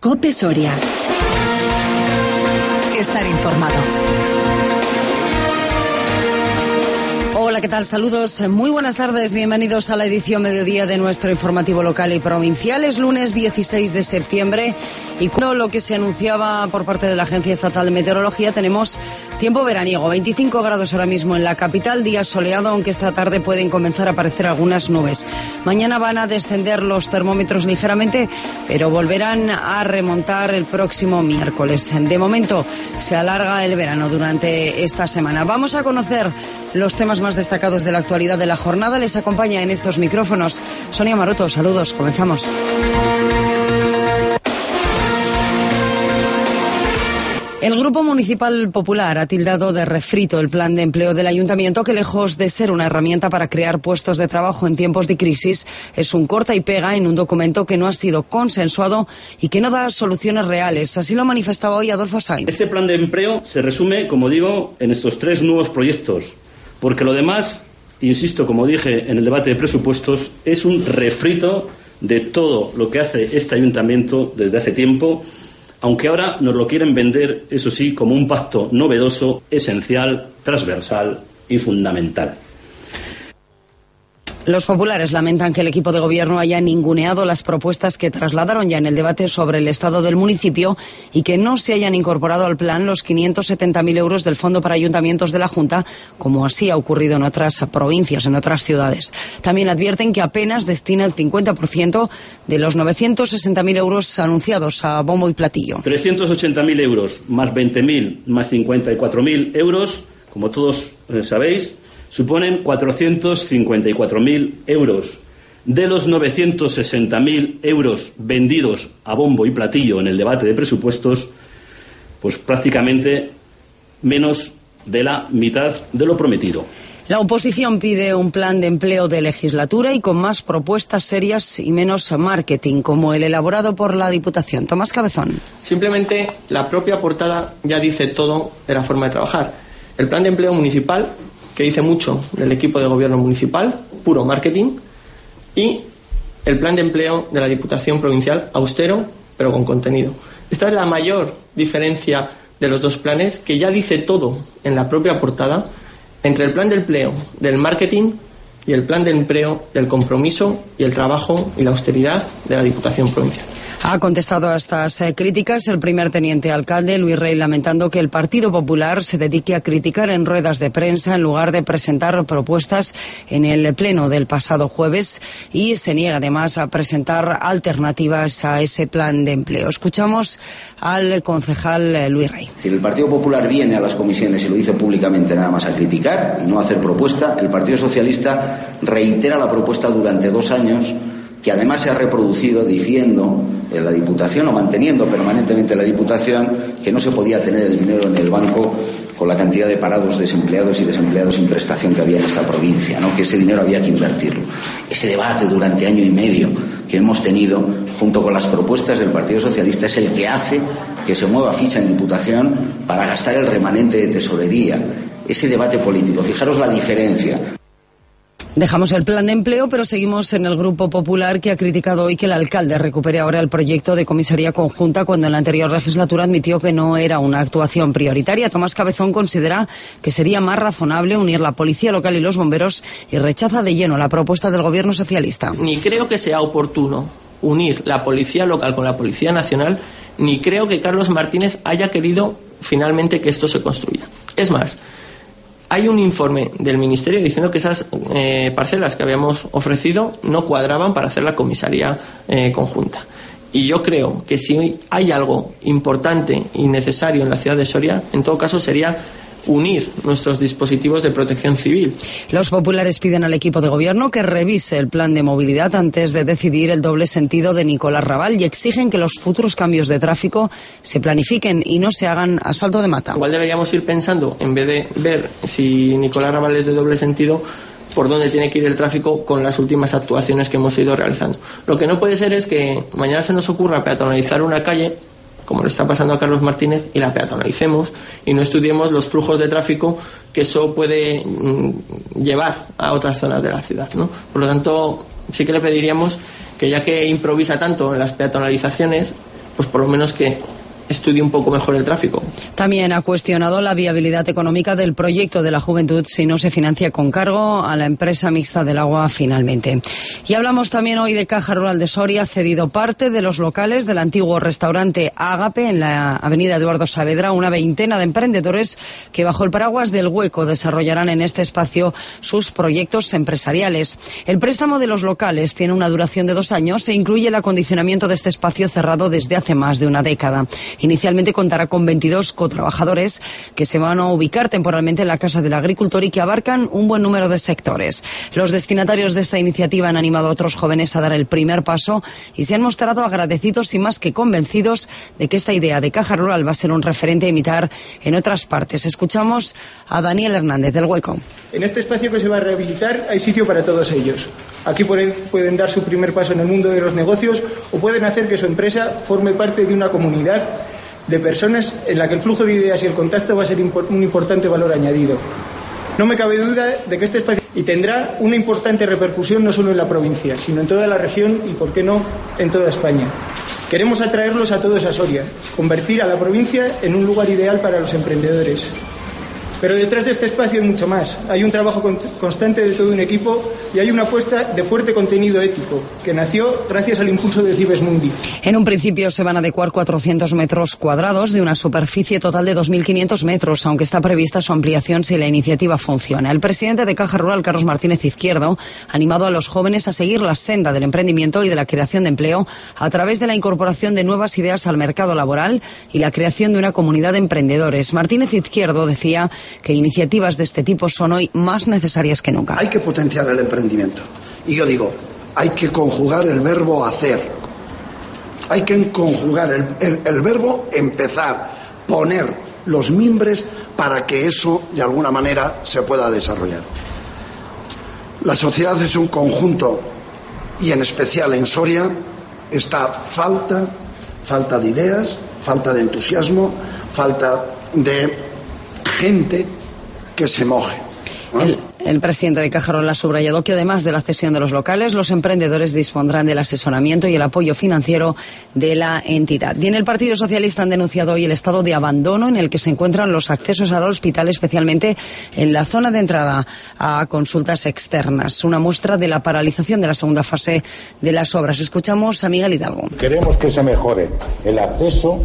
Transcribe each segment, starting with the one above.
COPE Soria. Estar informado. Hola, ¿qué tal? Saludos, muy buenas tardes, bienvenidos a la edición mediodía de nuestro informativo local y provincial. Es lunes 16 de septiembre y con lo que se anunciaba por parte de la Agencia Estatal de Meteorología tenemos tiempo veraniego, 25 grados ahora mismo en la capital, día soleado, aunque esta tarde pueden comenzar a aparecer algunas nubes. Mañana van a descender los termómetros ligeramente, pero volverán a remontar el próximo miércoles. De momento se alarga el verano durante esta semana. Vamos a conocer los temas más destacados de la actualidad de la jornada. Les acompaña en estos micrófonos Sonia Maroto. Saludos, comenzamos. El Grupo Municipal Popular ha tildado de refrito el plan de empleo del Ayuntamiento, que lejos de ser una herramienta para crear puestos de trabajo en tiempos de crisis, es un corta y pega en un documento que no ha sido consensuado y que no da soluciones reales. Así lo manifestaba hoy Adolfo Sainz. Este plan de empleo se resume, como digo, en estos 3 nuevos proyectos, porque lo demás, insisto, como dije en el debate de presupuestos, es un refrito de todo lo que hace este ayuntamiento desde hace tiempo, aunque ahora nos lo quieren vender, eso sí, como un pacto novedoso, esencial, transversal y fundamental. Los populares lamentan que el equipo de gobierno haya ninguneado las propuestas que trasladaron ya en el debate sobre el estado del municipio y que no se hayan incorporado al plan los 570.000 euros del Fondo para Ayuntamientos de la Junta, como así ha ocurrido en otras provincias, en otras ciudades. También advierten que apenas destina el 50% de los 960.000 euros anunciados a bombo y platillo. 380.000 euros más 20.000 más 54.000 euros, como todos sabéis, suponen 454.000 euros. De los 960.000 euros vendidos a bombo y platillo en el debate de presupuestos, pues prácticamente menos de la mitad de lo prometido. La oposición pide un plan de empleo de legislatura y con más propuestas serias y menos marketing, como el elaborado por la Diputación. Tomás Cabezón. Simplemente la propia portada ya dice todo de la forma de trabajar. El plan de empleo municipal, que dice mucho del equipo de gobierno municipal, puro marketing, y el plan de empleo de la Diputación Provincial, austero, pero con contenido. Esta es la mayor diferencia de los dos planes, que ya dice todo en la propia portada, entre el plan de empleo del marketing y el plan de empleo del compromiso y el trabajo y la austeridad de la Diputación Provincial. Ha contestado a estas críticas el primer teniente alcalde, Luis Rey, lamentando que el Partido Popular se dedique a criticar en ruedas de prensa en lugar de presentar propuestas en el pleno del pasado jueves, y se niega además a presentar alternativas a ese plan de empleo. Escuchamos al concejal Luis Rey. Si el Partido Popular viene a las comisiones y lo dice públicamente nada más a criticar y no a hacer propuesta, el Partido Socialista reitera la propuesta durante 2 años, que además se ha reproducido diciendo en la Diputación, o manteniendo permanentemente la Diputación, que no se podía tener el dinero en el banco con la cantidad de parados, desempleados y desempleados sin prestación que había en esta provincia, ¿no? Que ese dinero había que invertirlo. Ese debate durante año y medio que hemos tenido, junto con las propuestas del Partido Socialista, es el que hace que se mueva ficha en Diputación para gastar el remanente de tesorería. Ese debate político, fijaros la diferencia. Dejamos el plan de empleo, pero seguimos en el Grupo Popular, que ha criticado hoy que el alcalde recupere ahora el proyecto de comisaría conjunta, cuando en la anterior legislatura admitió que no era una actuación prioritaria. Tomás Cabezón considera que sería más razonable unir la policía local y los bomberos y rechaza de lleno la propuesta del gobierno socialista. Ni creo que sea oportuno unir la policía local con la policía nacional, ni creo que Carlos Martínez haya querido finalmente que esto se construya. Es más, hay un informe del Ministerio diciendo que esas parcelas que habíamos ofrecido no cuadraban para hacer la comisaría conjunta. Y yo creo que si hay algo importante y necesario en la ciudad de Soria, en todo caso sería unir nuestros dispositivos de protección civil. Los populares piden al equipo de gobierno que revise el plan de movilidad antes de decidir el doble sentido de Nicolás Raval, y exigen que los futuros cambios de tráfico se planifiquen y no se hagan a salto de mata. Igual deberíamos ir pensando, en vez de ver si Nicolás Raval es de doble sentido, por dónde tiene que ir el tráfico con las últimas actuaciones que hemos ido realizando. Lo que no puede ser es que mañana se nos ocurra peatonalizar una calle, como le está pasando a Carlos Martínez, y la peatonalicemos y no estudiemos los flujos de tráfico que eso puede llevar a otras zonas de la ciudad, ¿no? Por lo tanto, sí que le pediríamos que, ya que improvisa tanto en las peatonalizaciones, pues por lo menos que estudie un poco mejor el tráfico. También ha cuestionado la viabilidad económica del proyecto de la juventud si no se financia con cargo a la empresa mixta del agua finalmente. Y hablamos también hoy de Caja Rural de Soria. Ha cedido parte de los locales del antiguo restaurante Ágape en la avenida Eduardo Saavedra, una veintena de emprendedores que bajo el paraguas del Hueco desarrollarán en este espacio sus proyectos empresariales. El préstamo de los locales tiene una duración de 2 años e incluye el acondicionamiento de este espacio cerrado desde hace más de una década. Inicialmente contará con 22 cotrabajadores que se van a ubicar temporalmente en la Casa del Agricultor y que abarcan un buen número de sectores. Los destinatarios de esta iniciativa han animado a otros jóvenes a dar el primer paso y se han mostrado agradecidos y más que convencidos de que esta idea de Caja Rural va a ser un referente a imitar en otras partes. Escuchamos a Daniel Hernández del Hueco. En este espacio que se va a rehabilitar hay sitio para todos ellos. Aquí pueden dar su primer paso en el mundo de los negocios o pueden hacer que su empresa forme parte de una comunidad de personas en la que el flujo de ideas y el contacto va a ser un importante valor añadido. No me cabe duda de que este espacio tendrá una importante repercusión no solo en la provincia, sino en toda la región y, por qué no, en toda España. Queremos atraerlos a todos a Soria, convertir a la provincia en un lugar ideal para los emprendedores. Pero detrás de este espacio hay mucho más. Hay un trabajo constante de todo un equipo y hay una apuesta de fuerte contenido ético, que nació gracias al impulso de Cibes Mundi. En un principio se van a adecuar 400 metros cuadrados de una superficie total de 2.500 metros, aunque está prevista su ampliación si la iniciativa funciona. El presidente de Caja Rural, Carlos Martínez Izquierdo, ha animado a los jóvenes a seguir la senda del emprendimiento y de la creación de empleo a través de la incorporación de nuevas ideas al mercado laboral y la creación de una comunidad de emprendedores. Martínez Izquierdo decía que iniciativas de este tipo son hoy más necesarias que nunca. Hay que potenciar el emprendimiento. Y yo digo, hay que conjugar el verbo hacer. Hay que conjugar el verbo empezar, poner los mimbres para que eso de alguna manera se pueda desarrollar. La sociedad es un conjunto y en especial en Soria está falta de ideas, falta de entusiasmo, falta de gente que se moje, ¿no? El presidente de Caja Rural ha subrayado que además de la cesión de los locales, los emprendedores dispondrán del asesoramiento y el apoyo financiero de la entidad. Y en el Partido Socialista han denunciado hoy el estado de abandono en el que se encuentran los accesos al hospital, especialmente en la zona de entrada a consultas externas. Una muestra de la paralización de la segunda fase de las obras. Escuchamos a Miguel Hidalgo. Queremos que se mejore el acceso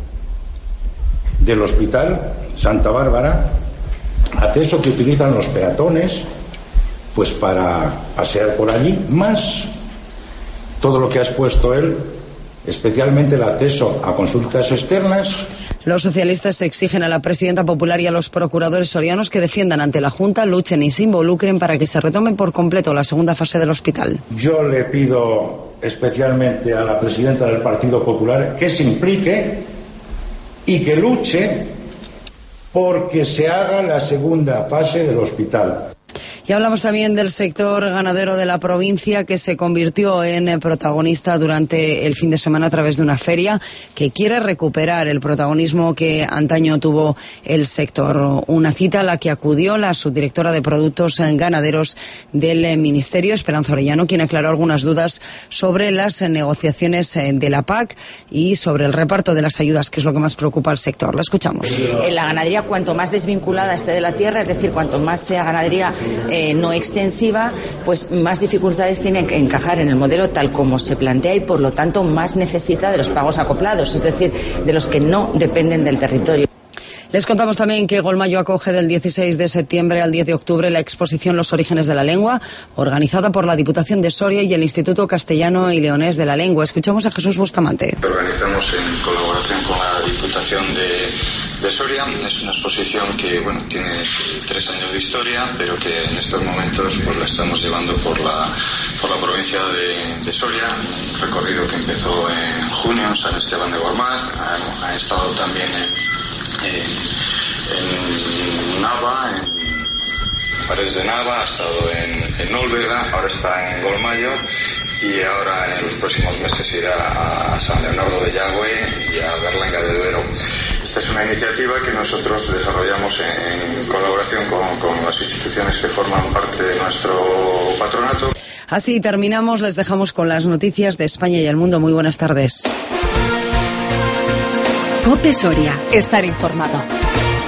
del Hospital Santa Bárbara, acceso que utilizan los peatones pues para pasear por allí, más todo lo que ha expuesto él, especialmente el acceso a consultas externas. Los socialistas exigen a la presidenta popular y a los procuradores sorianos que defiendan ante la Junta, luchen y se involucren para que se retome por completo la segunda fase del hospital. Yo le pido especialmente a la presidenta del Partido Popular que se implique y que luche porque se haga la segunda fase del hospital. Y hablamos también del sector ganadero de la provincia, que se convirtió en protagonista durante el fin de semana a través de una feria que quiere recuperar el protagonismo que antaño tuvo el sector. Una cita a la que acudió la subdirectora de Productos Ganaderos del Ministerio, Esperanza Orellano, quien aclaró algunas dudas sobre las negociaciones de la PAC y sobre el reparto de las ayudas, que es lo que más preocupa al sector. La escuchamos. En la ganadería, cuanto más desvinculada esté de la tierra, es decir, cuanto más sea ganadería no extensiva, pues más dificultades tiene que encajar en el modelo tal como se plantea y por lo tanto más necesita de los pagos acoplados, es decir, de los que no dependen del territorio. Les contamos también que Golmayo acoge del 16 de septiembre al 10 de octubre la exposición Los Orígenes de la Lengua, organizada por la Diputación de Soria y el Instituto Castellano y Leonés de la Lengua. Escuchamos a Jesús Bustamante. Organizamos en colaboración con la Diputación de Soria. Es una exposición que tiene 3 años de historia, pero que en estos momentos pues la estamos llevando por la provincia de Soria. Un recorrido que empezó en junio en San Esteban de Gormaz. Ha estado también en Nava, en Paredes de Nava, ha estado en Olvega, ahora está en Golmayo y ahora en los próximos meses irá a San Leonardo de Yagüe y a Berlanga de Duero. Esta es una iniciativa que nosotros desarrollamos en colaboración con las instituciones que forman parte de nuestro patronato. Así terminamos, les dejamos con las noticias de España y el mundo. Muy buenas tardes. COPE Soria. Estar informado.